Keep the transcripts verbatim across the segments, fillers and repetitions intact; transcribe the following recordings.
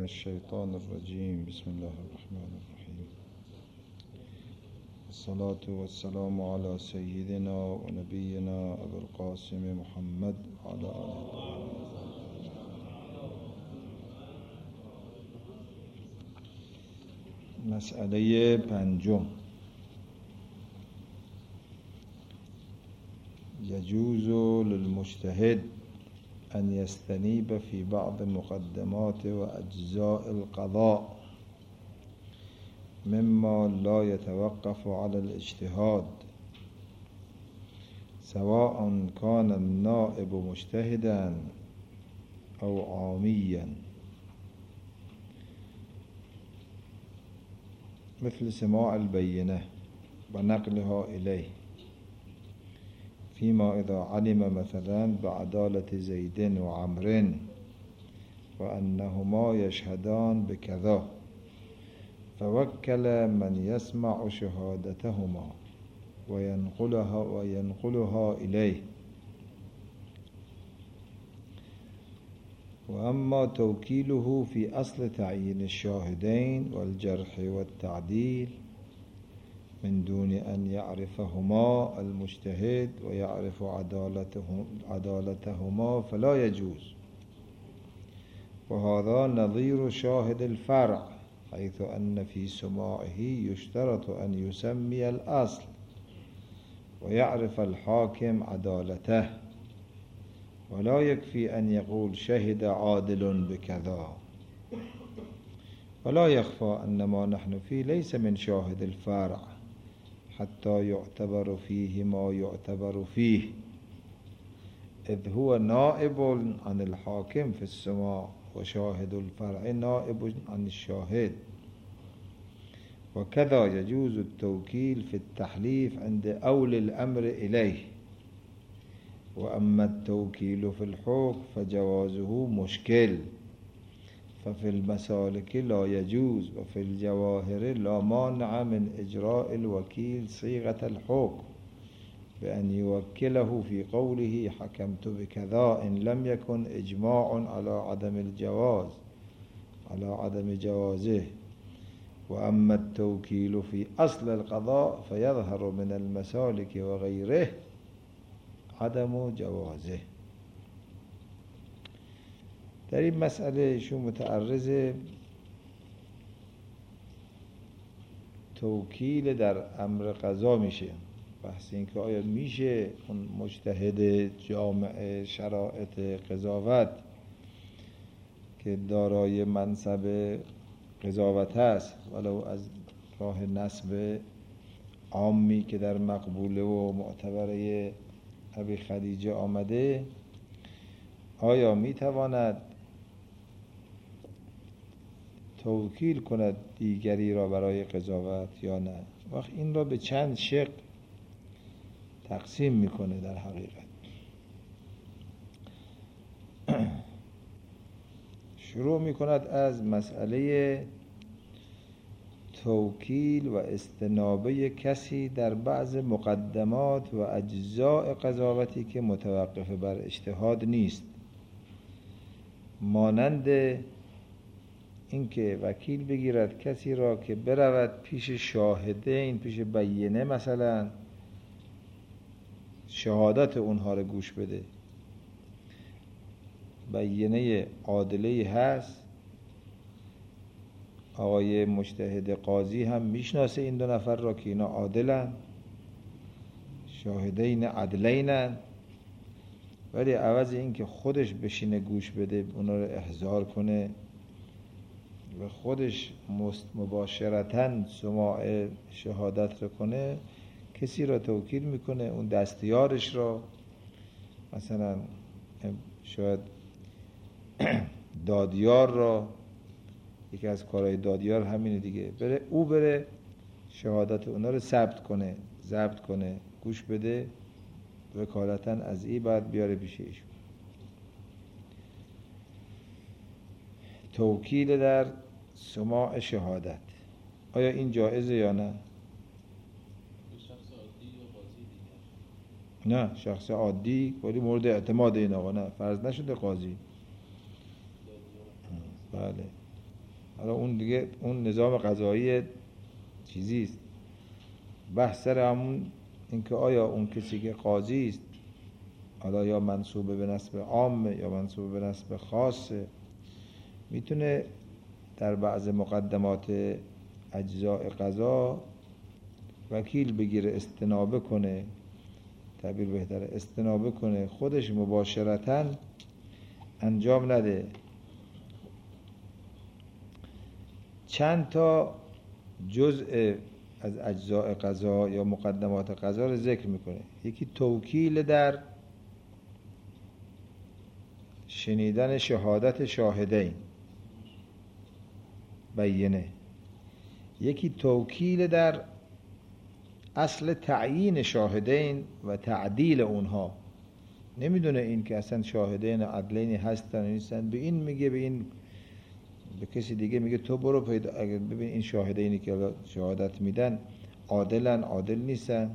الشيطان الرجيم. بسم الله الرحمن الرحيم. الصلاة والسلام على سيدنا ونبينا أبي القاسم محمد وعلى آله. مسئله پنجم: يجوز للمجتهد أن يستنيب في بعض مقدمات وأجزاء القضاء مما لا يتوقف على الاجتهاد، سواء كان النائب مجتهدا أو عاميا، مثل سماع البينة ونقلها إليه، فيما إذا علم مثلا بعدالة زيد وعمر وأنهما يشهدان بكذا، فوكل من يسمع شهادتهما وينقلها وينقلها إليه. وأما توكيله في أصل تعيين الشاهدين والجرح والتعديل من دون أن يعرفهما المجتهد ويعرف عدالتهم عدالتهما فلا يجوز، وهذا نظير شاهد الفرع، حيث أن في سماعه يشترط أن يسمي الأصل ويعرف الحاكم عدالته، ولا يكفي أن يقول شهد عادل بكذا. ولا يخفى أن ما نحن فيه ليس من شاهد الفرع حتى يعتبر فيه ما يعتبر فيه، إذ هو نائب عن الحاكم في السماع، وشاهد الفرع نائب عن الشاهد. وكذا يجوز التوكيل في التحليف عند أولي الأمر إليه. وأما التوكيل في الحكم فجوازه مشكل، ففي المسالك لا يجوز، وفي الجواهر لا مانع من إجراء الوكيل صيغة الحكم بأن يوكله في قوله حكمت بكذا، إن لم يكن إجماع على عدم الجواز على عدم جوازه. وأما التوكيل في أصل القضاء فيظهر من المسالك وغيره عدم جوازه. در این مسئله شو متعرض توکیل در امر قضا میشه. بحث این که آیا میشه اون مجتهد جامع شرایط قضاوت که دارای منصب قضاوت هست، ولو از راه نسب عامی که در مقبوله و معتبره ابی خدیجه آمده، آیا میتواند توکیل کند دیگری را برای قضاوت یا نه؟ وقت این را به چند شق تقسیم میکنه. در حقیقت شروع میکند از مسئله توکیل و استنابه کسی در بعض مقدمات و اجزاء قضاوتی که متوقف بر اجتهاد نیست، مانند اینکه وکیل بگیرد کسی را که برود پیش شاهدین، پیش بینه، مثلا شهادت اونها را گوش بده. بینه عادله هست، آقای مجتهد قاضی هم میشناسه این دو نفر را که اینا عادلن، شاهدین عدلینن، ولی عوض این که خودش بشینه گوش بده، اونا رو احضار کنه و خودش مباشرتاً سماع شهادت رو کنه، کسی را توکیل میکنه، اون دستیارش را، مثلا شاید دادیار را، یکی از کارهای دادیار همینه دیگه، بره او بره شهادت اونا رو ثبت کنه، ضبط کنه، گوش بده، وکالتاً از این بعد بیاره پیش ایشون. توکیل در سماع شهادت آیا این جایزه یا نه؟ نه، شخص عادی، ولی مورد اعتماد این آقا، نه فرض نشده قاضی. بله. حالا اون دیگه اون نظام قضایی چیزیست. بحث سر همون اینکه آیا اون کسی که قاضی است حالا یا منصوب به نسب عامه یا منصوب به نسب خاصه، میتونه در بعض مقدمات اجزاء قضا وکیل بگیره، استنابه کنه، تعبیر بهتره استنابه کنه، خودش مباشرتاً انجام نده. چند تا جزء از اجزاء قضا یا مقدمات قضا رو ذکر میکنه. یکی توکیل در شنیدن شهادت شاهدین بینه، یکی توکیل در اصل تعیین شاهدین و تعدیل اونها. نمیدونه این که اصلا شاهدین عدلینی هستن نیستن، به این میگه، به این به کسی دیگه میگه تو برو پیدا، اگر ببین این شاهدینی که شهادت میدن عادلن عادل نیستن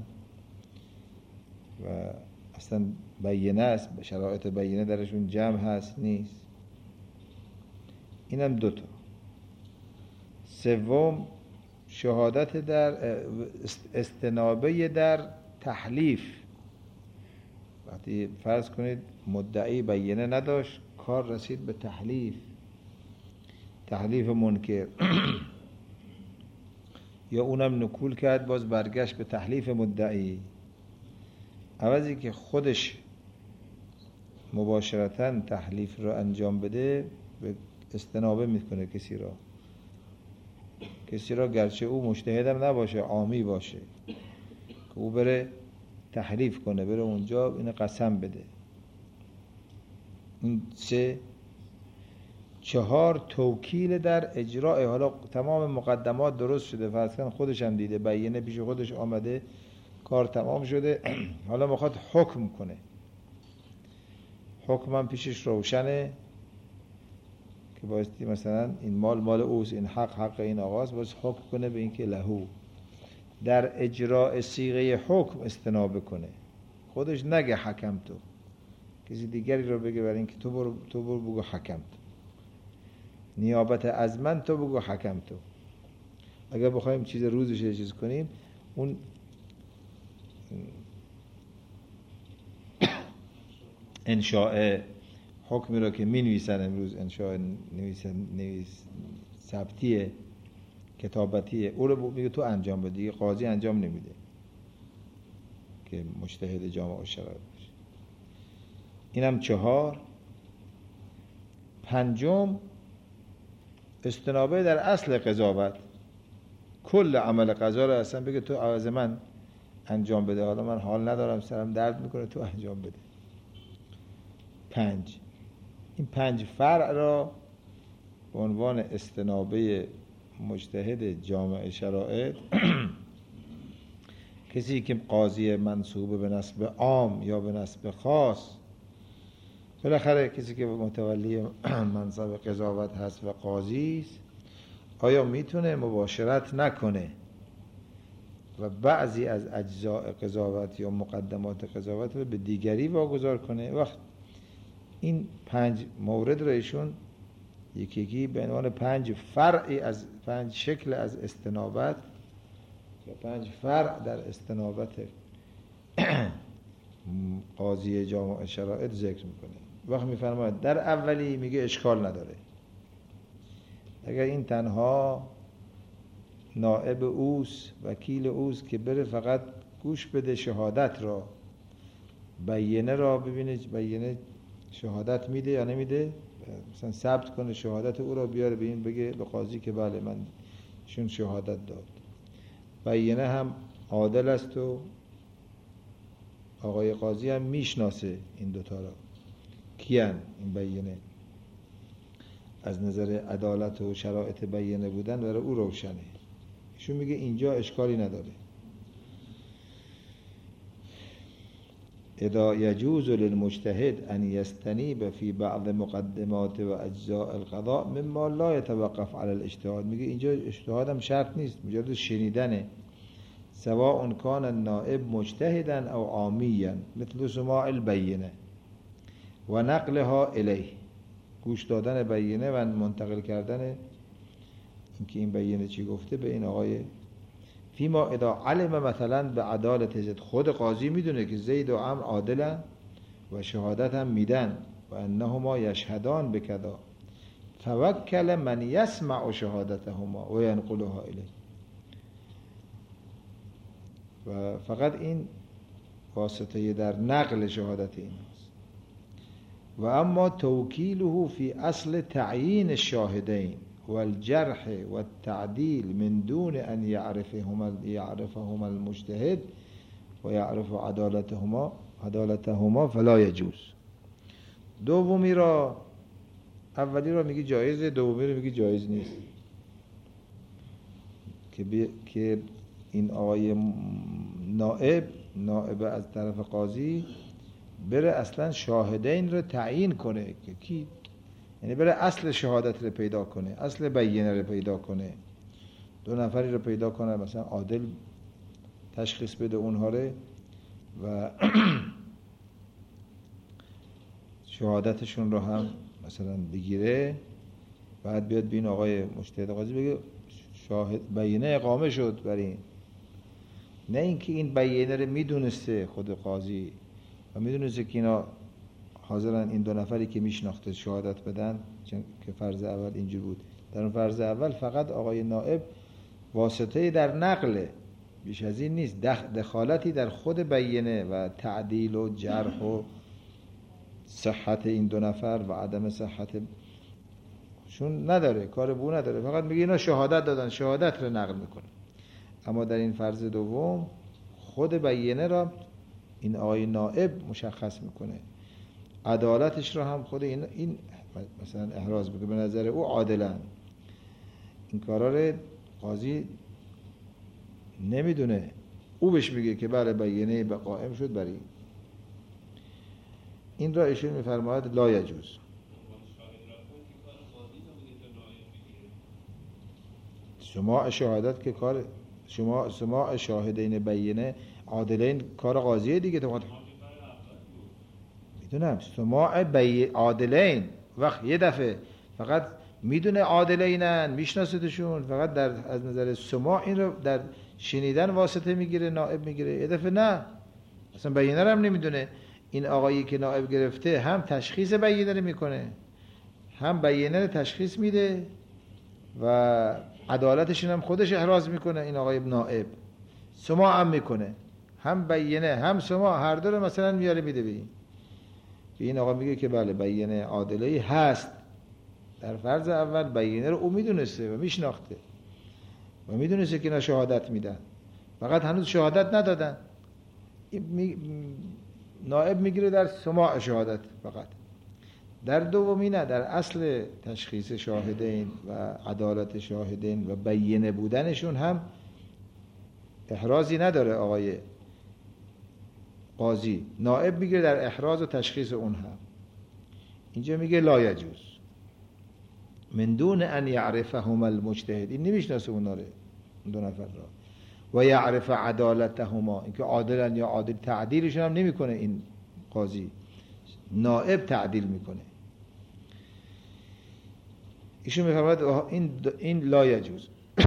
و اصلا بینه است، شرایط بینه درشون جمع هست نیست. اینم دوتا. سوم شهادت در استنابه در تحلیف. وقتی فرض کنید مدعی بینه نداشت، کار رسید به تحلیف، تحلیف منکر یا اونم نکول کرد باز برگشت به تحلیف مدعی، عوضی که خودش مباشرتاً تحلیف رو انجام بده به استنابه میکنه کسی را کسی را گرچه او مجتهدم نباشه، عامی باشه، که او بره تحریف کنه، بره اونجا این قسم بده. این سه. چهار توکیل در اجراء. حالا تمام مقدمات درست شده، فرض کن خودش هم دیده، بینه پیش خودش آمده، کار تمام شده، حالا میخواد حکم کنه، حکم هم پیشش روشنه که بایستی مثلا این مال مال اوست، این حق حق این آقاست، باز حکم کنه به این که لهو. در اجراء صیغه حکم استنابه کنه، خودش نگه حکم تو، کسی دیگری رو بگه برای اینکه تو برو تو برو بگو حکم تو، نیابت از من تو بگو حکم تو. اگر بخوایم چیز روزش چیز کنیم، اون انشاء حکمی رو که می نویسن امروز، انشاء نویسن نویس ثبتیه کتابتیه، او رو میگه تو انجام بده، دیگه قاضی انجام نمیده که مجتهد جامع و شرایط باشه. اینم چهار. پنجم استنابه در اصل قضاوت، کل عمل قضا رو اصلا بگه تو عوض من انجام بده، حالا من حال ندارم سرم درد میکنه تو انجام بده. پنج. این پنج فرع را به عنوان استنابه مجتهد جامع شرایط کسی که قاضی منصوب به نسب عام یا به نسب خاص، بالاخره کسی که متولی منصب قضاوت هست و قاضی است، آیا میتونه مباشرت نکنه و بعضی از اجزاء قضاوت یا مقدمات قضاوت رو به دیگری واگذار کنه؟ وقت این پنج مورد رو ایشون یکی یکی به عنوان پنج فرعی از پنج شکل از استنابت یا پنج فرع در استنابت قاضی جامع شرایط ذکر میکنه. وقت میفرماید در اولی میگه اشکال نداره اگر این تنها نائب اوست، وکیل اوست که بره فقط گوش بده شهادت را، بینه را ببینه بینه شهادت میده یا نمیده، مثلا ثبت کنه شهادت او را بیاره به این بگه به قاضی که بله من شون شهادت داد، بینه هم عادل است و آقای قاضی هم میشناسه این دوتا را کیان، این بینه از نظر عدالت و شرایط بینه بودن برای او روشنه. ایشون میگه اینجا اشکالی نداره. اذا يجوز للمجتهد ان يستنيب في بعض مقدمات و اجزاء القضاء مما لا يتوقف على الاجتهاد. میگه اینجا اجتهاد هم شرط نیست، مجرد شنیدنه، سواء كان النائب مجتهدا او عاميا مثل سماع البینه و نقلها الیه، گوش دادن بینه و منتقل کردن اینکه این بیینه چی گفته به این آقای فیما اذا علم مثلا به عدالت زید، خود قاضی میدونه که زید و عمرو عادلن و شهادت هم میدن و انهما یشهدان بکذا، توکل من یسمع شهادتهما و ینقلها الیه. و فقط این واسطه در نقل شهادت این است. و اما توکیله فی اصل تعیین الشاهدین والجرح والتعدیل من دون ان يعرفهما يعرفهما المجتهد و يعرف عدالتهما عدالتهما فلا يجوز. دومی را، اولی را میگی جایزه، دومی را میگی جایز نیست. که بی... که این آقای نائب نائب از طرف قاضی بره اصلا شاهدین رو تعیین کنه که کی، یعنی بره اصل شهادت رو پیدا کنه، اصل بیینه رو پیدا کنه، دو نفری رو پیدا کنه مثلا عادل تشخیص بده اونها رو و شهادتشون رو هم مثلا بگیره، بعد بیاد بین آقای مجتهد قاضی بگه شاهد بیینه اقامه شد بر این. نه اینکه این بیینه رو میدونسته خود قاضی و میدونسته که اینا حاضرن این دو نفری که میشناخته شهادت بدن، چون که فرض اول اینجور بود. در اون فرض اول فقط آقای نائب واسطه در نقل، بیش از این نیست، دخالتی در خود بیینه و تعدیل و جرح و صحت این دو نفر و عدم صحت شون نداره، کار بو نداره، فقط میگه اینا شهادت دادن، شهادت رو نقل میکنه. اما در این فرض دوم خود بیینه را این آقای نائب مشخص میکنه، عدالتش رو هم خود این, این مثلا احراز بگه به نظر او عادلن. این کارا رو قاضی نمیدونه، او بهش میگه که بله بیینه به قائم شد برای این. این را ایشون میفرماید لا یجوز. سماع شهادت که کار شما سماع شاهدین بیینه عادلین کار قاضیه دیگه. تو میدونم سماع بی عادلین وقت یه دفعه فقط میدونه عادلینن، میشناستشون، فقط در از نظر سماع این رو در شنیدن واسطه میگیره، نائب میگیره. یه دفعه نه، اصلا بیینه رو هم نمیدونه. این آقایی که نائب گرفته هم تشخیص بیینه رو میکنه، هم بیینه رو تشخیص میده و عدالتشون هم خودش احراز میکنه. این آقای نائب سماع هم میکنه، هم بیینه هم سماع، هر دو رو مثلا میاره میده به این. این آقا میگه که بله بیینه عادله هست. در فرض اول بیینه رو او میدونسته و میشناخته و میدونسته که اینا شهادت میدن، فقط هنوز شهادت ندادن. می... نائب میگیره در سماع شهادت فقط. در دومی نه، در اصل تشخیص شاهدین و عدالت شاهدین و بیینه بودنشون هم احرازی نداره آقای قاضی. نائب میگیره در احراز و تشخیص اون هم. اینجا میگه لا یجوز من دون ان یعرفهما المجتهد، این نمیشناسه اونا رو، اون دو نفر را، و یعرف عدالتهما، اینکه عادلن یا عادل، تعدیلشون هم نمیکنه این قاضی، نائب تعدیل میکنه. ایشون میفرماید این این لا یجوز.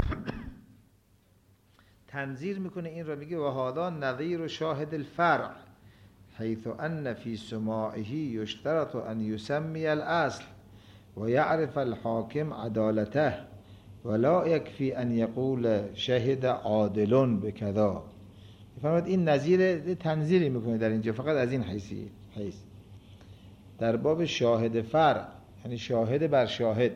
تنظیر میکنه این را، میگه و هذا نظیر شاهد الفرع حيث ان في سماعه يشترط ان يسمي الاصل و یعرف الحاکم عدالته ولا يكفي ان يقول شهد عادل بكذا. میفرماید این نظیر تنظیری میکنه در اینجا، فقط از این حیثیه حیث در باب شاهد فرع، یعنی شاهد بر شاهد،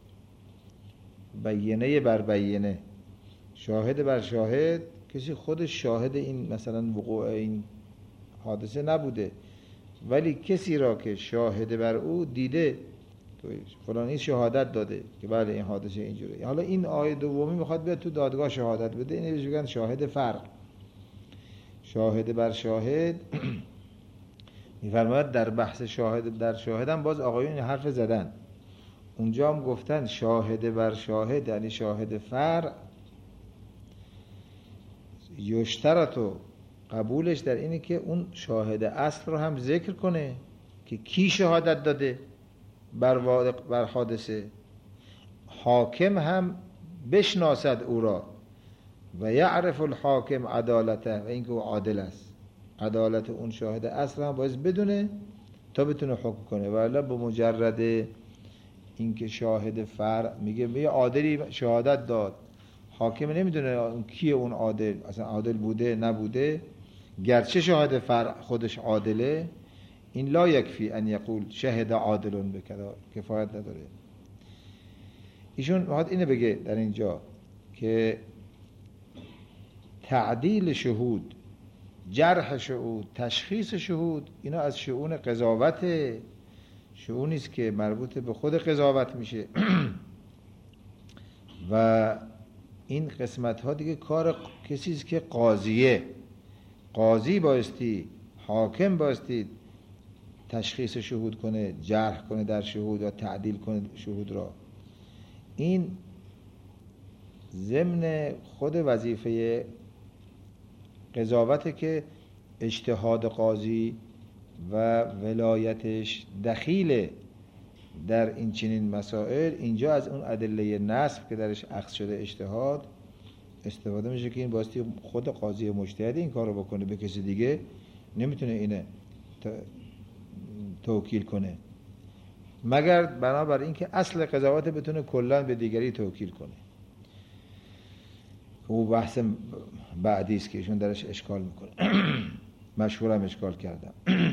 بیینه بر بیینه. شاهد بر شاهد کسی خودش شاهد این مثلا وقوع این حادثه نبوده، ولی کسی را که شاهد بر او دیده، فلانی شهادت داده که بله این حادثه اینجوره. حالا این آیه دومی میخواد بیاد تو دادگاه شهادت بده، اینو بهش میگن شاهد فرع. شاهد بر شاهد میفرماید در بحث شاهد در شاهد هم باز آقایون حرف زدن، اونجا هم گفتن شاهد بر شاهد یعنی شاهد فرع یشترطو، قبولش در اینه که اون شاهد اصل رو هم ذکر کنه که کی شهادت داده بر بر حادثه. حاکم هم بشناسد او را و یعرف الحاکم عدالته و اینکه او عادل است. عدالت اون شاهد اصل هم باید بدونه تا بتونه حکم کنه. ولی به مجرد اینکه شاهد فرع میگه یه عادلی شهادت داد، حاکم نمیدونه کیه اون عادل، اصلا عادل بوده نبوده، گرچه شاهد فرع خودش عادله، این لا یکفی ان یقول شهد عادلون بکذا، کفایت نداره. ایشون میخواد اینو بگه در اینجا که تعدیل شهود، جرح شهود، تشخیص شهود، اینا از شؤون قضاوت، شؤونی است که مربوط به خود قضاوت میشه و این قسمت ها دیگه کار کسی است که قاضیه، قاضی بایستی، حاکم بایستی تشخیص شهود کنه، جرح کنه در شهود و تعدیل کنه شهود را. این ضمن خود وظیفه قضاوت که اجتهاد قاضی و ولایتش دخیله در این چنین مسائل. اینجا از اون ادله نصب که درش اخذ شده اجتهاد استفاده میشه که این باستی خود قاضی مجتهد این کارو بکنه، به کسی دیگه نمیتونه اینه توکیل کنه مگر بنابر اینکه اصل قضاوت بتونه کلا به دیگری توکیل کنه. او بحث بعدی است که ایشون درش اشکال میکنه. مشهورم اشکال کردم.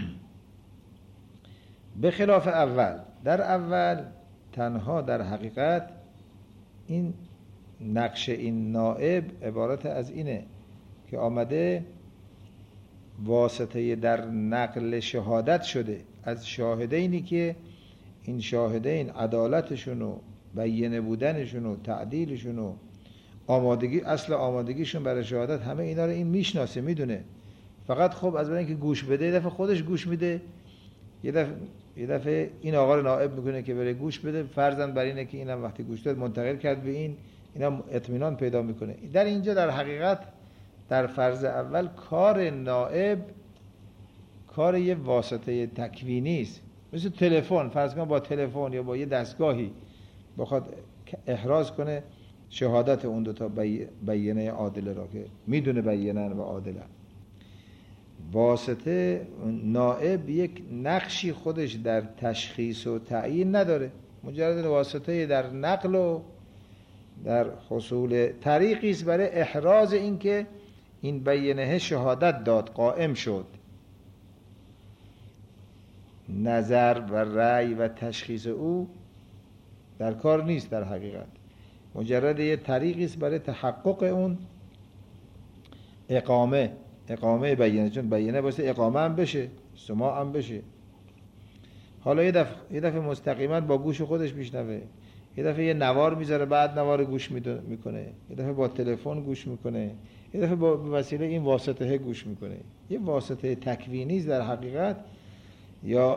به خلاف اول، در اول تنها در حقیقت این نقش این نائب عبارت از اینه که آمده واسطه در نقل شهادت شده از شاهدینی که این شاهدین عدالتشون و بیینه بودنشون و تعدیلشون و آمادگی، اصل آمادگیشون برای شهادت، همه اینا رو این میشناسه، میدونه. فقط خب از برای اینکه گوش بده، یه دفعه خودش گوش میده، یه دفعه یه دفعه این آقا رو نائب میکنه که بره گوش بده، فرضاً بر اینه که اینم وقتی گوش داد منتقل کرد به این، اینا اطمینان پیدا میکنه. در اینجا در حقیقت در فرض اول کار نائب کار یه واسطه تکوینی است، مثل تلفن. فرض کن با تلفن یا با یه دستگاهی بخواد احراز کنه شهادت اون دو تا بیینه عادله را که میدونه بیینن و عادلن. واسطه نائب یک نقشی خودش در تشخیص و تعیین نداره، مجرد واسطه در نقل و در حصول طریقی است برای احراز این که این بیینه شهادت داد، قائم شد. نظر و رأی و تشخیص او در کار نیست، در حقیقت مجرد یه طریقی است برای تحقق اون اقامه اقامه بیینه، چون بیینه واسه اقامه هم بشه، سماع هم بشه. حالا یه دفعه یه دفعه مستقیما با گوش خودش میشنوه، یه دفعه یه نوار میذاره بعد نوار گوش میکنه، یه دفعه با تلفن گوش میکنه، یه دفعه با وسیله این واسطه گوش میکنه. یه واسطه تکوینی است در حقیقت، یا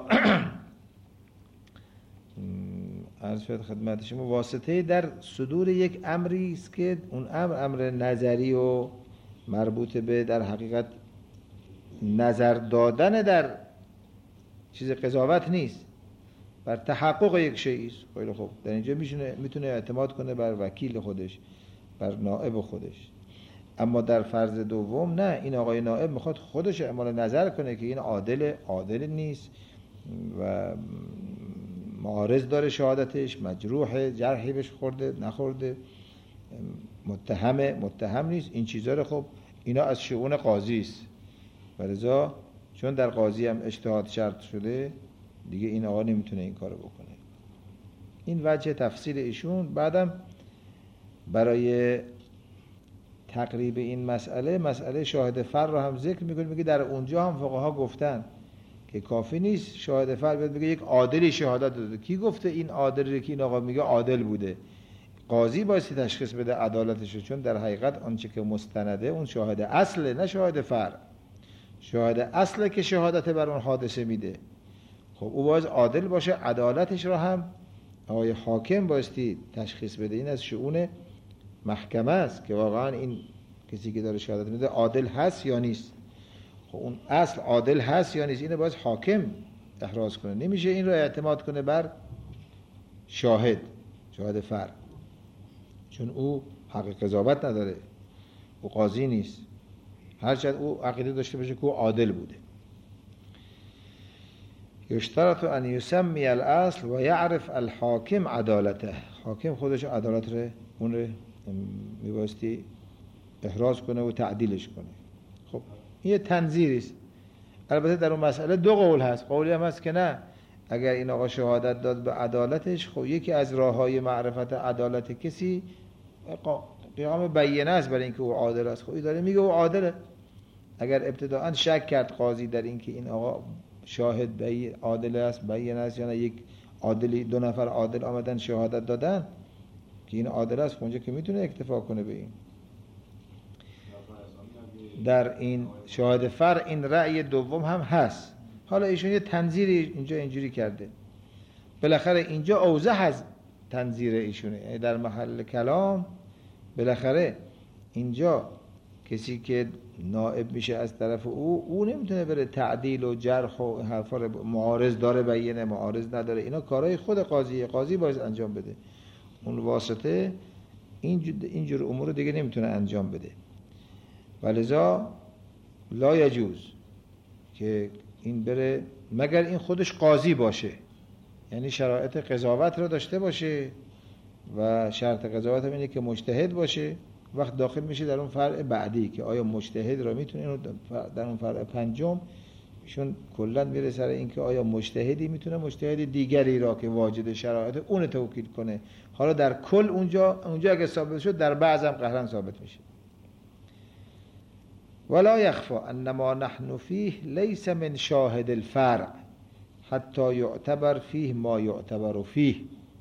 عرض شد خدمت شما واسطه در صدور یک امری است که اون امر امر نظری و مربوط به در حقیقت نظر دادن در چیز قضاوت نیست، بر تحقق یک شیء است. خیلی خوب، در اینجا میتونه میتونه اعتماد کنه بر وکیل خودش، بر نائب خودش. اما در فرض دوم نه، این آقای نائب میخواد خودش اعمال نظر کنه که این عادل عادل نیست و معارض داره شهادتش، مجروحه، جرحی بهش خورده نخورده، متهمه متهم نیست. این چیزا رو خب اینا از شؤون قاضی است، ولذا چون در قاضی هم اجتهاد شرط شده دیگه این آقا نمیتونه این کارو بکنه. این وجه تفصیل ایشون. بعدم برای تقریب این مسئله مسئله شاهد فر رو هم ذکر میکنه، میگه در اونجا هم فقها گفتن که کافی نیست شاهد فر بیاد بگه یک عادلی شهادت داده. کی گفته این عادلی که این آقا میگه عادل بوده؟ قاضی بایستی تشخیص بده عدالتش، چون در حقیقت آنچه که مستنده اون شاهد اصله، نه شاهد فر. شاهد اصله که شهادت بر اون حادثه میده. خب او باید عادل باشه، عدالتش رو هم آقای حاکم بایستی تشخیص بده. این از شؤون محکمه است که واقعا این کسی که داره شهادت میده عادل هست یا نیست. خب اون اصل عادل هست یا نیست اینو باید حاکم احراز کنه، نمیشه این رو اعتماد کنه بر شاهد، شاهد فر. چون او حق قضاوت نداره، او قاضی نیست، هرچند او عقیده داشته باشه که او عادل بوده. یشترط ان یسمی الاصل و یعرف الحاکم عدالته. حاکم خودش عدالت رو اون رو میبایستی احراز کنه و تعدیلش کنه. خب این یه تنظیری است. البته در اون مسئله دو قول هست. قولی هم هست که نه، اگر این آقا شهادت داد به عدالتش، خب یکی از راههای معرفت عدالت کسی قیام بیانه است برای اینکه او عادل است. خب این داره میگه او عادله. اگر ابتداءً شک کرد قاضی در اینکه این آقا شاهد بی عادل است، بیانه است یا نه، یک عادلی، دو نفر عادل آمدن شهادت دادن که این عادل است، اونجا که میتونه اکتفا کنه به این. در این شاهد فر این رأی دوم هم هست. حالا ایشون یه تنظیری اینجا اینجوری کرده، بالاخره اینجا اوضح از تنظیر ایشونه، یعنی در محل کلام بالاخره اینجا کسی که نائب میشه از طرف او، او نمیتونه بره تعدیل و جرح و حرفا رو، معارض داره بیانه، معارض نداره، اینا کارهای خود قاضیه، قاضی باید انجام بده. اون واسطه اینجور امور رو دیگه نمیتونه انجام بده. ولذا لا یجوز که این بره مگر این خودش قاضی باشه، یعنی شرایط قضاوت رو داشته باشه و شرط قضاوت هم اینه که مجتهد باشه. وقت داخل میشه در اون فرع بعدی که آیا مجتهد را میتونه، در اون فرع پنجم ایشون کلا میره سر این که آیا مجتهدی میتونه مجتهد دیگری را که واجد شرایط اون توکیل کنه. حالا در کل اونجا اونجا اگه ثابت شد، در بعض هم قهرن ثابت میشه. ولا يخفى ان ما نحن فيه ليس من شاهد الفرع حتى يعتبر فيه ما يعتبر فيه.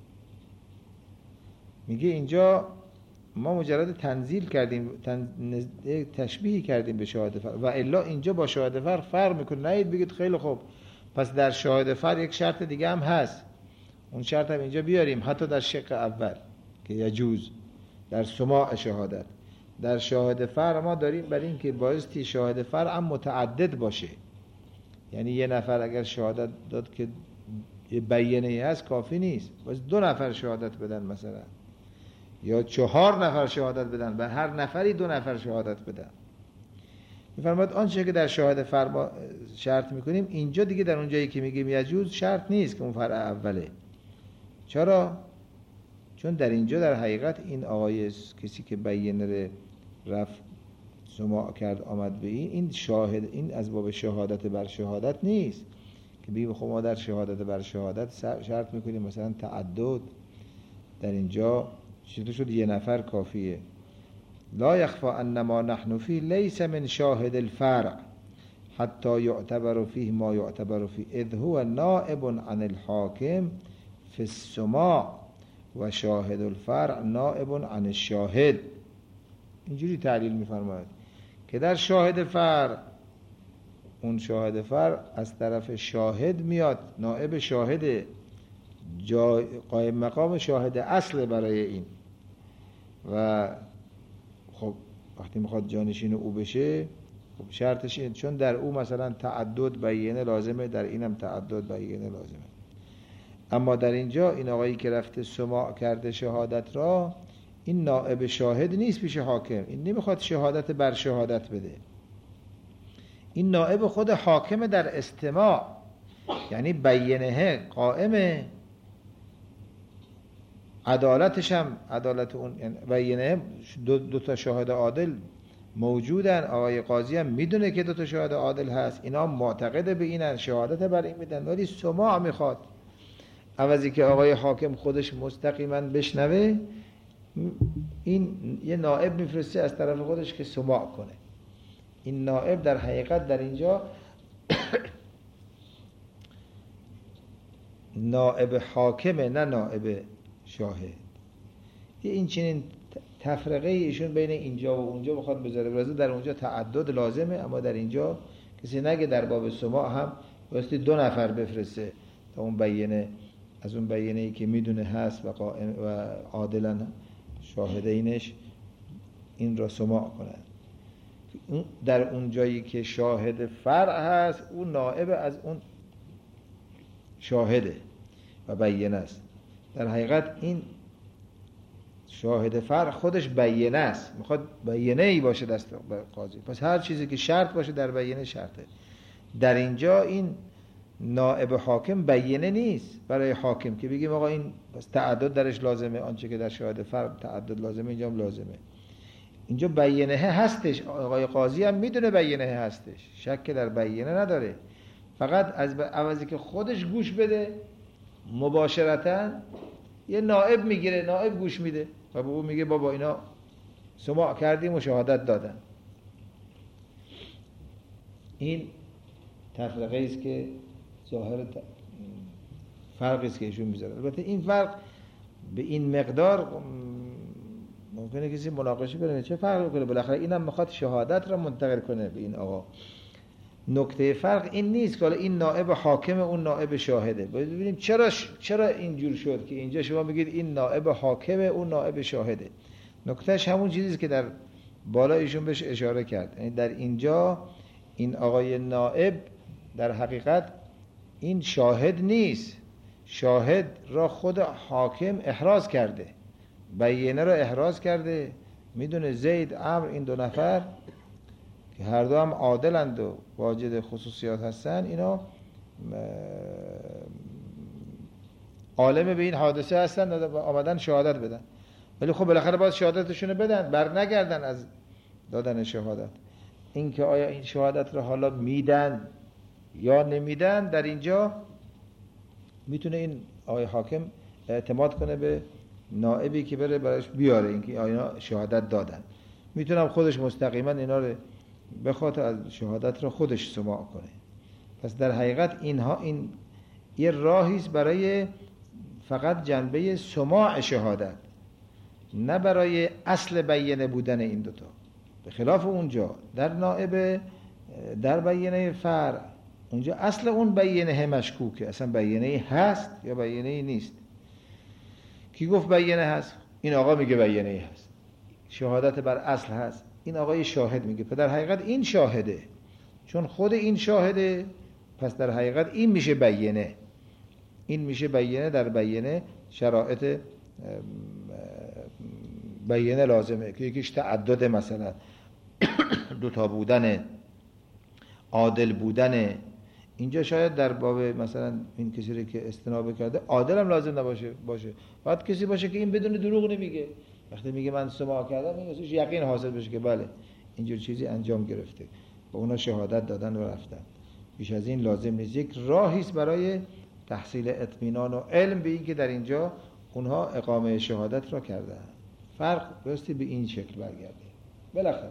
میگه اینجا ما مجرد تنزیل کردیم، تن... تشبیه کردیم به شاهد فر، و الا اینجا با شاهد فر فرق میکنه. نهید بگید خیلی خوب پس در شاهد فر یک شرط دیگه هم هست، اون شرط هم اینجا بیاریم، حتی در شق اول که یجوز در سماع شهادت. در شاهد فر ما داریم برای این که بایستی شاهد فر هم متعدد باشه، یعنی یه نفر اگر شهادت داد که یه بیانه هست کافی نیست، باید دو نفر شهادت بدن مثلا، یا چهار نفر شهادت بدن، بر هر نفری دو نفر شهادت بدن. میفرماید آنچه که در شاهد فر ما شرط میکنیم اینجا دیگه در اون جایی که میگیم یجوز شرط نیست که اون فرع اوله. چرا؟ چون در اینجا در حقیقت این آقای کسی که بیانه رفت سماع کرد آمد به این این شاهد، این از باب شهادت بر شهادت نیست که بگیم خب ما در شهادت بر شهادت شرط میکنیم مثلا تعدد. در اینجا چطور شد یه نفر کافیه. لا یخفى ان ما نحن فيه ليس من شاهد الفرع حتى يعتبر فيه ما يعتبر فيه اذ هو نائب عن الحاكم في السماع و شاهد الفرع نائب عن الشاهد. اینجوری تعلیل میفرماید که در شاهد فرع اون شاهد فرع از طرف شاهد میاد، نائب شاهد، جای قائم مقام شاهد اصل برای این، و خب وقتی میخواد جانشین او بشه خب شرطش اینه، چون در او مثلا تعدد بیانه لازمه، در اینم تعدد بیانه لازمه. اما در اینجا این آقایی که رفته سماع کرده شهادت را، این نائب شاهد نیست پیش حاکم، این نمیخواد شهادت بر شهادت بده، این نائب خود حاکم در استماع، یعنی بیانه قائمه، عدالتش هم عدالت اون، یعنی بیانه دو, دو تا شاهد عادل موجودن، آقای قاضی هم میدونه که دو تا شاهد عادل هست، اینا معتقد به اینن، شهادت بر این میدن، ولی سماع میخواد. عوضی که آقای حاکم خودش مستقیما بشنوه، این یه نائب میفرسته از طرف خودش که سماع کنه. این نائب در حقیقت در اینجا نائب حاکمه، نه نائب شاهد. یه این چنین تفرقه ایشون بین اینجا و اونجا بخواد بذاره، برازه در اونجا تعدد لازمه، اما در اینجا کسی نگه در باب سماع هم بایستی دو نفر بفرسته تا اون بیانه، از اون بیانه‌ای که میدونه هست و قائم و عادلا شاهدینش این را سماع کنند. در اون جایی که شاهد فرع هست، اون نائب از اون شاهده و بیانه است. در حقیقت این شاهد فرق خودش بیینه است، میخواد بیینه ای باشه دست قاضی. پس هر چیزی که شرط باشه در بیینه شرطه. در اینجا این نائب حاکم بیینه نیست برای حاکم که بگیم آقا این بس تعدد درش لازمه، آنچه که در شاهد فرق تعدد لازمه اینجا هم لازمه. اینجا بیینه هستش، آقای قاضی هم میدونه بیینه هستش، شک در بیینه نداره. فقط از عوضی که خودش گوش بده مباشرتاً یه نائب میگیره، نائب گوش میده و به اون میگه بابا اینا سماع کردیم و شهادت دادن. این تفرقه است که ظاهر فرقی است که ایشون میذاره. البته این فرق به این مقدار ممکنه کسی مناقشه کنه چه فرقی کنه، بالاخره اینم میخواد شهادت را منتقل کنه به این آقا. نکته فرق این نیست که این نائب حاکم اون نائب شاهده. ببینیم چرا چرا اینجور شد که اینجا شما میگید این نائب حاکم اون نائب شاهده. نکتهش همون چیزیه که در بالا ایشون بهش اشاره کرد. یعنی در اینجا این آقای نائب در حقیقت این شاهد نیست، شاهد را خود حاکم احراز کرده، بیینه را احراز کرده. میدونه زید عمرو این دو نفر که هر دو هم عادلند و واجد خصوصیات هستن، اینا عالم به این حادثه هستن و آمدن شهادت بدن، ولی خب بالاخره باید شهادتشون بدن، بر نگردن از دادن شهادت. این که آیا این شهادت رو حالا میدن یا نمیدن، در اینجا میتونه این آقای حاکم اعتماد کنه به نائبی که بره برایش بیاره اینکه آیا شهادت دادن. میتونم خودش مستقیما اینا رو بخواد از شهادت رو خودش سماع کنه. پس در حقیقت اینها این یه راهی است برای فقط جنبه سماع شهادت، نه برای اصل بیینه بودن این دوتا. به خلاف اونجا در نائب در بیینه فرع اونجا اصل اون بیینه مشکوکه، اصلا بیینه هست یا بیینه نیست. کی گفت بیینه هست؟ این آقا میگه بیینه هست، شهادت بر اصل هست. این آقای شاهد میگه در حقیقت این شاهده، چون خود این شاهده پس در حقیقت این میشه بیینه. این میشه بیینه. در بیینه شرایط بیینه لازمه که یکیش تعدد، مثلا دوتا بودن، عادل بودن. اینجا شاید در باب مثلا این کسی که استنابه کرده عادل هم لازم نباشه باشه، باید کسی باشه که این بدون دروغ نمیگه. وقتی میگه من سماع کردم این ازش یقین حاصل بشه که بله اینجور چیزی انجام گرفته و اونا شهادت دادن و رفتن. بیش از این لازم نیست. یک راهی است برای تحصیل اطمینان و علم به این که در اینجا اونها اقامه شهادت را کردن. فرق راستی به این شکل برگرده. بالاخره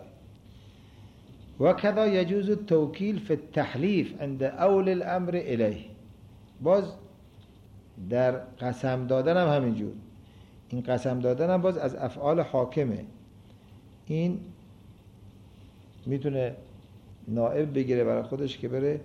و کذا یجوز التوکیل فی التحلیف عند اول الامر الیه. باز در قسم دادن هم همینجور. این قسم دادن هم باز از افعال حاکمه. این میتونه نائب بگیره برای خودش که بره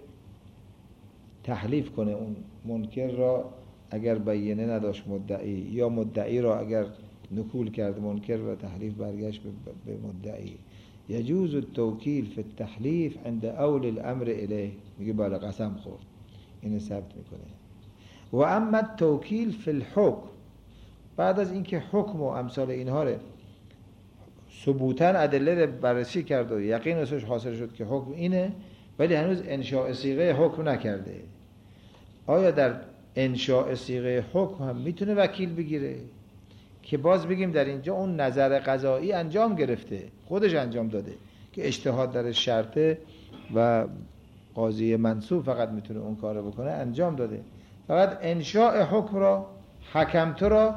تحلیف کنه اون منکر را اگر بیینه نداشت مدعی، یا مدعی را اگر نکول کرد منکر و تحلیف برگشت به مدعی. یجوز التوکیل فی التحلیف عند اول الامر الیه. میگه بالا قسم خورد، اینو ثبت میکنه. و اما التوکیل فی الحکم، بعد از اینکه حکم و امثال اینها رو ثبوتاً ادله رو بررسی کرد و یقین ازش حاصل شد که حکم اینه، ولی هنوز انشاء صیغه حکم نکرده. آیا در انشاء صیغه حکم هم میتونه وکیل بگیره؟ که باز بگیم در اینجا اون نظر قضایی انجام گرفته، خودش انجام داده که اجتهاد در شرطه و قاضی منصوب فقط میتونه اون کارو بکنه، انجام داده. فقط انشاء حکم را حکم تو را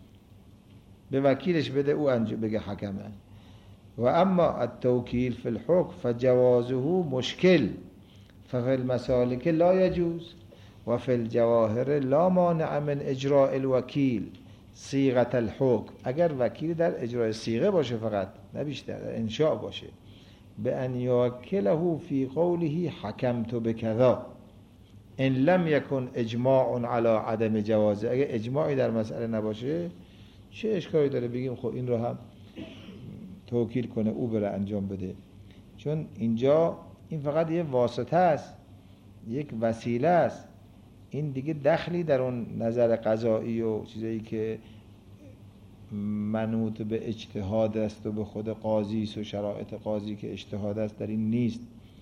به وکیلش بده، او انجام بگه حکمه. و اما التوکیل فی الحکم فجوازه مشکل ففی المسالک لا یجوز و فی الجواهر لا مانع من اجراء الوکیل صیغه الحکم. اگر وکیل در اجرای صیغه باشه فقط، نه بیشتر، در انشاء باشه، به ان یوکله فی قوله حکمت بکذا ان لم یکن اجماع علی عدم جوازه. اگر اجماعی در مسئله نباشه چه اشکالی داره بگیم خب این رو هم توکیل کنه او بره انجام بده؟ چون اینجا این فقط یه واسطه است، یک وسیله است. این دیگه دخلی در اون نظر قضایی و چیزایی که منوط به اجتهاد است و به خود قاضی است و شرایط قاضی که اجتهاد است در این نیست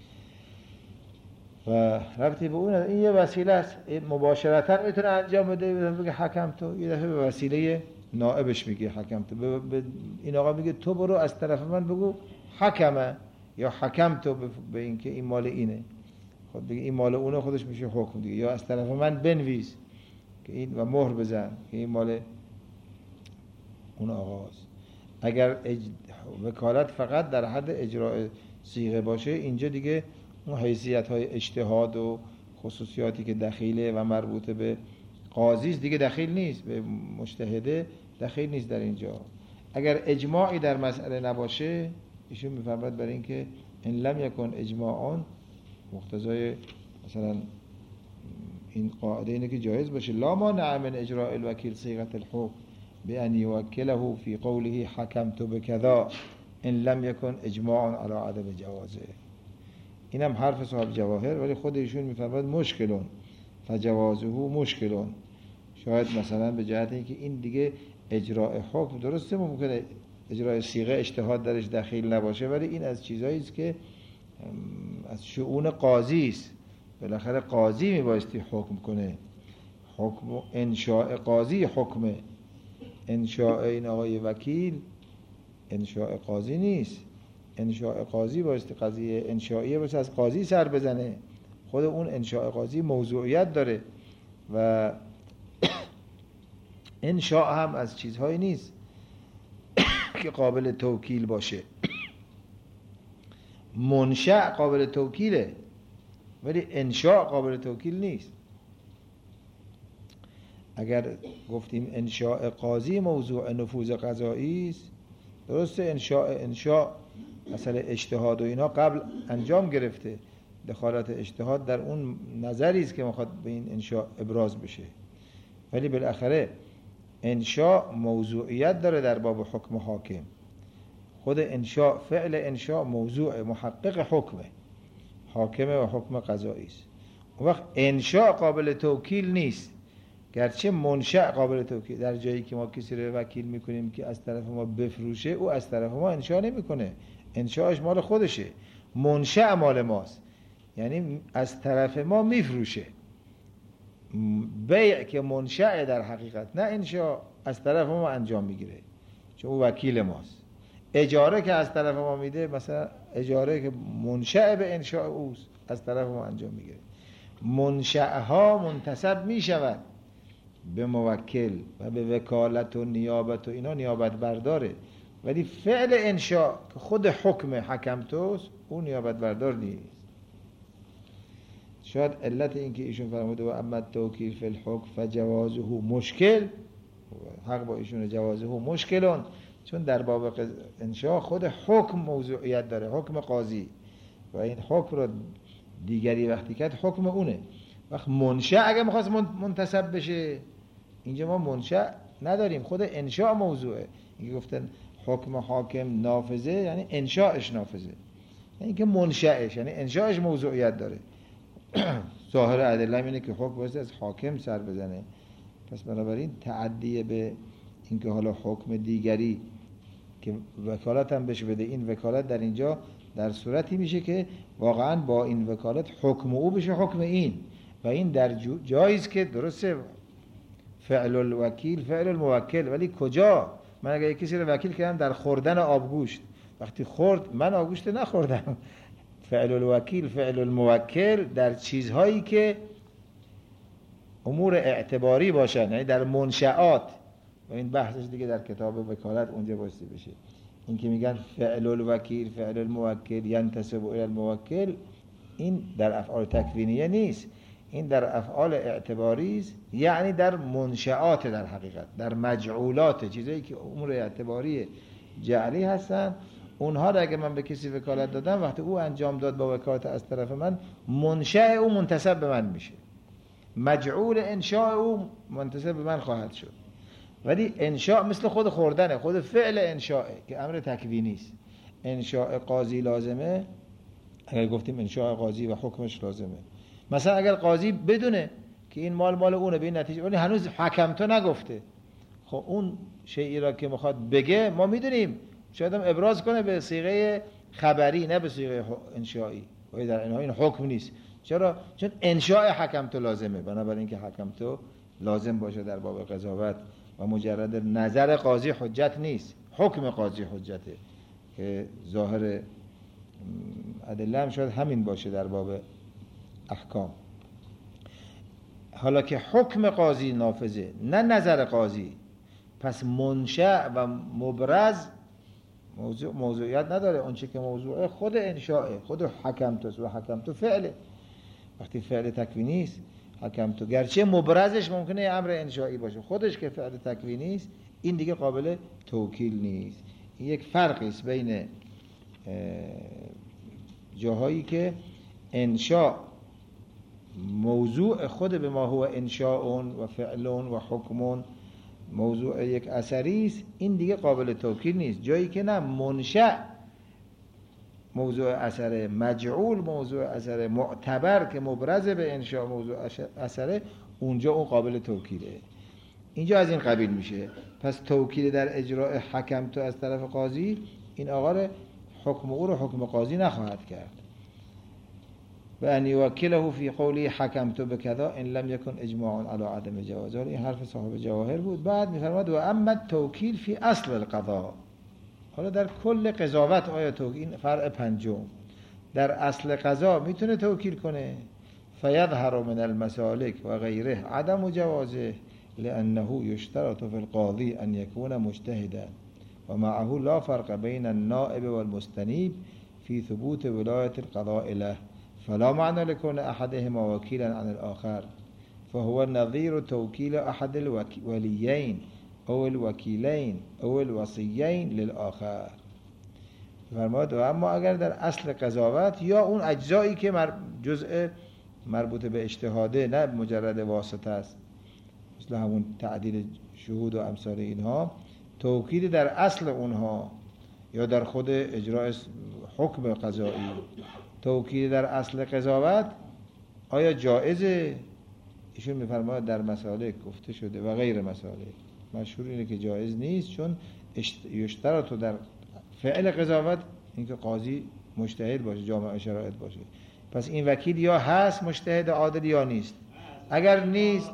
و ربطی به اون. این یه وسیله است، مباشرتا میتونه انجام بده، بگه حکم تو، یه دفعه به وسیله نائبش میگه حکم تو، به, به این آقا میگه تو برو از طرف من بگو حکمه یا حکم تو به این که این مال اینه، خود بگه این مال اونه، خودش میشه حکم دیگه. یا از طرف من بنویس که این و مهر بزن که این مال اون آقاست. اگر اج... وکالت فقط در حد اجراء صیغه باشه، اینجا دیگه اون حیثیت های اجتهاد و خصوصیاتی که دخیله و مربوط به قاضی است دیگه دخیل نیست، به مجتهده دخیل نیست در اینجا. اگر اجماعی در مسئله نباشه، ایشون میفرماید برای اینکه ان لم یکن اجماعان، مقتضای مثلا این قاعده اینه که جایز باشه لا مانع من اجراء الوکیل صیغه الحکم بأن یوکله فی قوله حکمت بکذا ان لم یکن اجماع علی عدم جوازه. اینم حرف صاحب جواهر، ولی خود ایشون میفرماید مشکلون فجوازه مشکلون. شاید مثلا به جهت اینکه این دیگه اجراء حکم درسته، ممکنه اجراء صیغه اجتهاد درش دخیل نباشه، ولی این از چیزایی است که از شؤون قاضی است. بالاخره قاضی میبایستی حکم کنه، حکم انشاء قاضی حکمه، انشاء این آقای وکیل انشاء قاضی نیست. انشاء قاضی بایستی قضیه انشائیه باشه، از قاضی سر بزنه. خود اون انشاء قاضی موضوعیت داره و انشاء هم از چیزهایی نیست که قابل توکیل باشه. منشأ قابل توکیله ولی انشاء قابل توکیل نیست. اگر گفتیم انشاء قاضی موضوع نفوذ قضایی است، درسته انشاء انشاء مثلا اجتهاد و اینا قبل انجام گرفته، دخالت اجتهاد در اون نظری است که میخواد به این انشاء ابراز بشه، ولی بالاخره انشاء موضوعیت داره در باب حکم حاکم. خود انشاء، فعل انشاء موضوع محقق حکمه، حاکمه و حکم قضایی است. اون وقت انشاء قابل توکیل نیست، گرچه منشأ قابل توکیل. در جایی که ما کسی رو وکیل میکنیم که از طرف ما بفروشه، او از طرف ما انشاء نمیکنه، انشاءش مال خودشه، منشأ مال ماست، یعنی از طرف ما میفروشه. بیع که منشأ در حقیقت، نه انشاء، از طرف ما انجام میگیره چون او وکیل ماست. اجاره که از طرف ما میده، مثلا اجاره که منشأ به انشاء اوست، از طرف ما انجام میگیره. منشأها منتسب میشود به موکل و به وکالت و نیابت و اینا، نیابت برداره، ولی فعل انشاء که خود حکم حکم توست، اون نیابت بردار نیست. شاید علت این که ایشون فرموده و اما توکیل فی الحکم فجوازه مشکل، حق با ایشون جوازه مشکلون، چون در باب انشاء خود حکم موضوعیت داره، حکم قاضی، و این حکم رو دیگری وقتی کرد حکم اونه. وقت منشأ اگه میخواست منتسب بشه، اینجا ما منشأ نداریم، خود انشاء موضوعه. اینکه گفتن حکم حاکم نافذه، یعنی انشاءش نافذه، یعنی که منشأش، یعنی انشاءش موضوعیت داره. ظاهر ادله اینه که حکم باید از حاکم سر بزنه. پس بنابراین تعدی به اینکه حالا حکم دیگری که وکالت هم بشه بده، این وکالت در اینجا در صورتی میشه که واقعا با این وکالت حکم او بشه حکم این، و این در جایز که درسته فعل الوکیل فعل الموکل، ولی کجا؟ من اگه کسی رو وکیل کردم در خوردن آبگوشت، وقتی خورد من آبگوشت نخوردم. فعل الوکیل فعل الموکل در چیزهایی که امور اعتباری باشن، یعنی در منشآت، و این بحثش دیگه در کتاب وکالت اونجا باستی بشه. این که میگن فعل الوکیل فعل الموکل ینتسب الی الموکل، این در افعال تکوینیه نیست، این در افعال اعتباری است، یعنی در منشآت، در حقیقت در مجعولات، چیزایی که امور اعتباری جعلی هستن. اونها را اگه من به کسی وکالت دادم، وقتی او انجام داد با وکالت از طرف من، منشأ او منتسب به من میشه، مجعول انشاء او منتسب به من خواهد شد. ولی انشاء مثل خود خوردنه، خود فعل انشاء که امر تکوینی است. انشاء قاضی لازمه، اگر گفتیم انشاء قاضی و حکمش لازمه. مثلا اگر قاضی بدونه که این مال مال اونه به این نتیجه، ولی هنوز حکم تو نگفته، خب خب اون شیئی را که میخواد بگه ما میدونیم، شاید هم ابراز کنه به صیغه خبری نه به صیغه انشایی، و در اینها این حکم نیست. چرا؟ چون انشاء حکم تو لازمه، بنابراین اینکه حکم تو لازم باشه در باب قضاوت و مجرد نظر قاضی حجت نیست، حکم قاضی حجته که ظاهر ادله هم شاید همین باشه در باب احکام. حالا که حکم قاضی نافذه نه نظر قاضی، پس منشأ و مبرز موضوع موضوعیت نداره. اون چه که موضوع خود انشاءه، خود حکم توست و حکم تو فعله. وقتی فعل تکوینی است حکم تو، گرچه مبرزش ممکنه امر انشایی باشه، خودش که فعل تکوینی است این دیگه قابل توکیل نیست. این یک فرقی است بین جاهایی که انشاء موضوع خود به ما هو انشاء و فعل و حکم موضوع یک اثری است، این دیگه قابل توکیل نیست. جایی که نه منشأ موضوع اثر، مجعول موضوع اثر، معتبر که مبرز به انشاء موضوع اثره، اونجا اون قابل توکیله. اینجا از این قبیل میشه. پس توکیل در اجراء حکم تو از طرف قاضی، این آقا حکم او رو حکم قاضی نخواهد کرد. و ان یوکله فی قولی حکمت بکذا ان لم یکن اجماع علی عدم جواز. این حرف صاحب جواهر بود. بعد میفرماد و اما توکیل فی اصل القضاء. حالا در کل قضاوت آیا توکیل، این فرع پنجم، در اصل قضا میتونه توکیل کنه. فیظهر من المسالک و غیره عدم جوازه لانه یشترط فی القاضی ان یکون مجتهدا و معه لا فرق بین النائب والمستنیب فی ثبوت ولایت القضاء له فلا معنى لكون احدهما وكيلا عن الاخر فهو نظير توكيل احد الوليين او الوکیلین او الوصیین للآخر. فرمود و اما اگر در اصل قضاوت یا اون اجزایی که مر... جزء مربوط به اجتهاده نه مجرد واسطه است، مثل همون تعدیل شهود و امثال اینها، توکید در اصل اونها یا در خود اجرای حکم قضایی، توکید در اصل قضاوت آیا جائزه؟ ایشون میفرماید در مسالک گفته شده و غیر مسالک مشهور اینه که جایز نیست، چون یشترط تو در فعل قضاوت اینکه قاضی مجتهد باشه، جامع شرایط باشه. پس این وکیل یا هست مجتهد عادل یا نیست. اگر نیست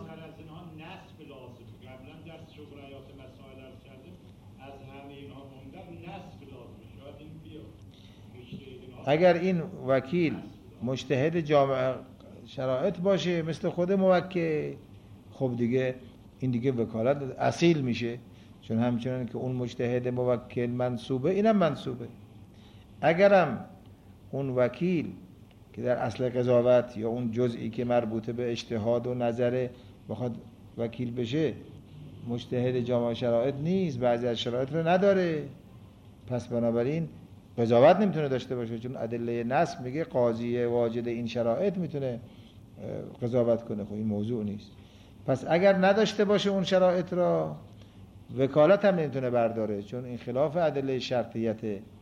اگر این وکیل مجتهد جامع شرایط باشه مثل خود موکل، خب دیگه این دیگه وکالت اصیل میشه، چون همچنان که اون مجتهد موکل منصوبه اینم منصوبه. اگرم اون وکیل که در اصل قضاوت یا اون جزئی که مربوطه به اجتهاد و نظره بخواد وکیل بشه مجتهد جامع شرایط نیست، بعضی از شرایط رو نداره، پس بنابراین قضاوت نمیتونه داشته باشه، چون ادله نص میگه قاضی واجد این شرایط میتونه قضاوت کنه. خب این موضوع نیست. پس اگر نداشته باشه اون شرایط را وکالت هم نمیتونه برداره، چون این خلاف ادله شرطیت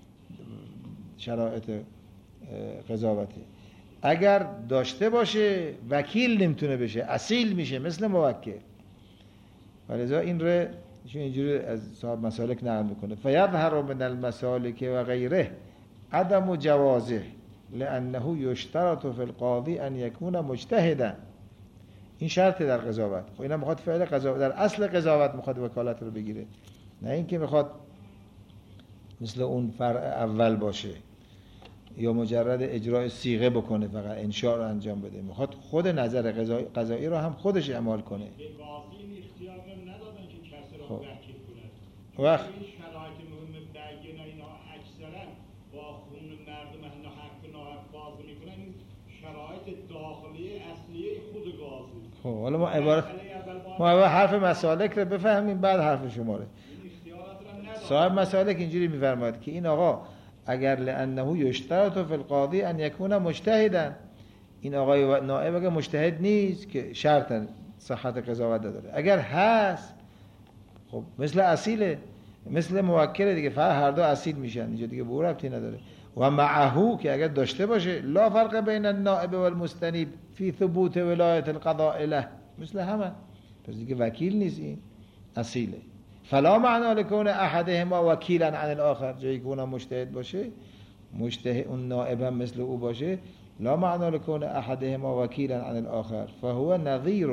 شرایط قضاوته. اگر داشته باشه وکیل نمیتونه بشه، اصیل میشه مثل موکل. ولذا این رو اینجوری از صاحب مسالک نقل میکنه فیظهر من المسالک و غیره عدم جوازه لانه یشترط فی القاضی ان یکون مجتهدا. این شرط در قضاوت. خب اینا میخواد فعل قضاوت در اصل قضاوت میخواد وکالت رو بگیره، نه اینکه میخواد مثل اون فرع اول باشه یا مجرد اجرای صیغه بکنه فقط انشاء رو انجام بده. میخواد خود نظر قضایی قضایی رو هم خودش اعمال کنه. به قاضی اختیار ندادن که کسی رو وکیل کنه. وقت این شرایط مهم بیان اینا اکثرا با خون مردم اینا حق و ناحق باز میکنن، این شرایط داخلی اصلی خود قاضی. خب حالا ما عبارت ما اول حرف مسالک رو بفهمیم بعد حرف شما رو. صاحب مسالک اینجوری میفرماید که این آقا اگر لانه یشترط فی القاضی ان یکون مجتهدا، این آقای نائب اگر مجتهد نیست که شرط صحت قضاوت داره، اگر هست خب مثل اصیله، مثل موکل دیگه، فقط هر دو اصیل میشن، اینجا دیگه به ربطی نداره. و معه که اگر داشته باشه لا فرق بین النائب والمستنیب فی ثبوت ولایت القضاء له، مثل همه، پس دیگه وکیل نیست، این اصیله. فلا معنا لکون احدهما وکیلا عن الاخر، جایی که اونم مجتهد باشه، مجتهد اون نائب هم مثل او باشه، لا معنا لکون احدهما وکیلا عن الاخر فهو نظیر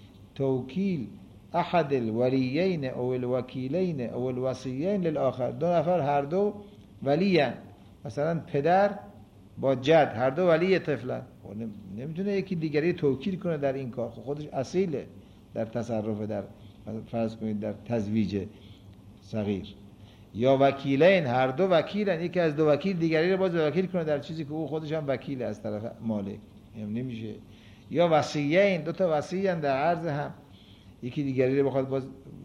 توکیل احد الولیین او الوکیلین او الوصیین للآخر. دو نفر هر دو ولیین، مثلا پدر با جد هر دو ولی طفلن، نمیتونه یکی دیگری توکیل کنه در این کار، خودش اصیله در تصرف، در فرض کنید در تزویج صغیر. یا وکیلین، هر دو وکیلن، یکی از دو وکیل دیگری رو باز وکیل کنه در چیزی که او خودش هم وکیله از طرف مالک، هم نمیشه. یا وصیین، دو تا وصیین در عرض هم، یکی دیگری رو بخواد باز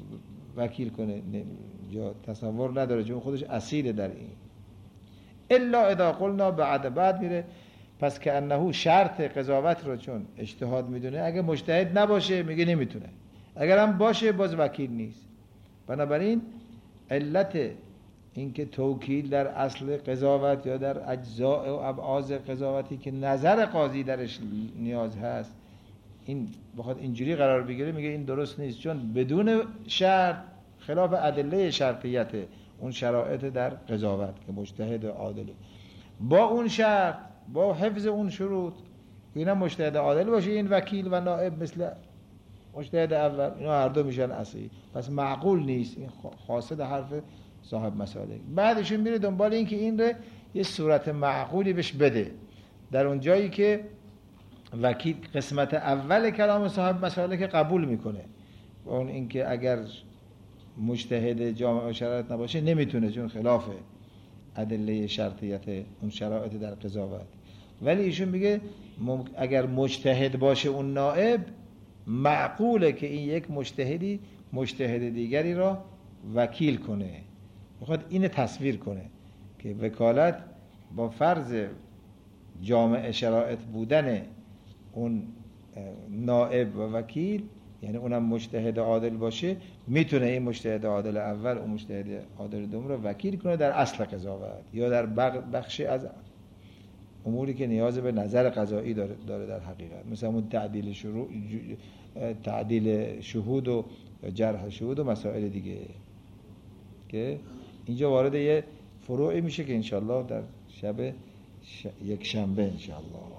وکیل کنه، یا تصور نداره چون خودش اصیله در این. الا اذا قلنا بعد بعد میره پس که انه شرط قضاوت رو چون اجتهاد میدونه، اگه مجتهد نباشه میگه نمیتونه، اگر هم باشه باز وکیل نیست. بنابراین علت اینکه توکیل در اصل قضاوت یا در اجزاء و ابعاض قضاوتی که نظر قاضی درش نیاز هست، این بخواد اینجوری قرار بگیره، میگه این درست نیست، چون بدون شرط خلاف ادله شرطیت اون شرایط در قضاوت که مجتهد عادله، با اون شرط با حفظ اون شروط اینا مجتهد عادل باشه، این وکیل و نائب مثل مجتهد اول، اینا هر دو میشن اصیل، پس معقول نیست. این خاصه حرف صاحب مسالک. بعدشون میره دنبال این که این رو یه صورت معقولی بهش بده، در اون جایی که وکیل قسمت اول کلام صاحب مسالک قبول میکنه، اون اینکه اگر مجتهد جامع شرایط نباشه نمیتونه، چون خلاف ادله شرطیت اون شرایط در قضاوت. ولی ایشون میگه اگر مجتهد باشه اون نائب، معقوله که این یک مجتهدی مجتهد دیگری را وکیل کنه، میخواد اینو تصویر کنه که وکالت با فرض جامع شرایط بودن اون نائب و وکیل، یعنی اونم مجتهد عادل باشه، میتونه این مجتهد عادل اول و مجتهد عادل دوم رو وکیل کنه در اصل قضاوت یا در بخشی از اموری که نیاز به نظر قضایی داره, داره در حقیقت، مثلا اون تعدیل شروع تعدیل شهود و جرح شهود و مسائل دیگه، که اینجا وارد یه فروعی میشه که انشالله در شب ش... یک شنبه انشالله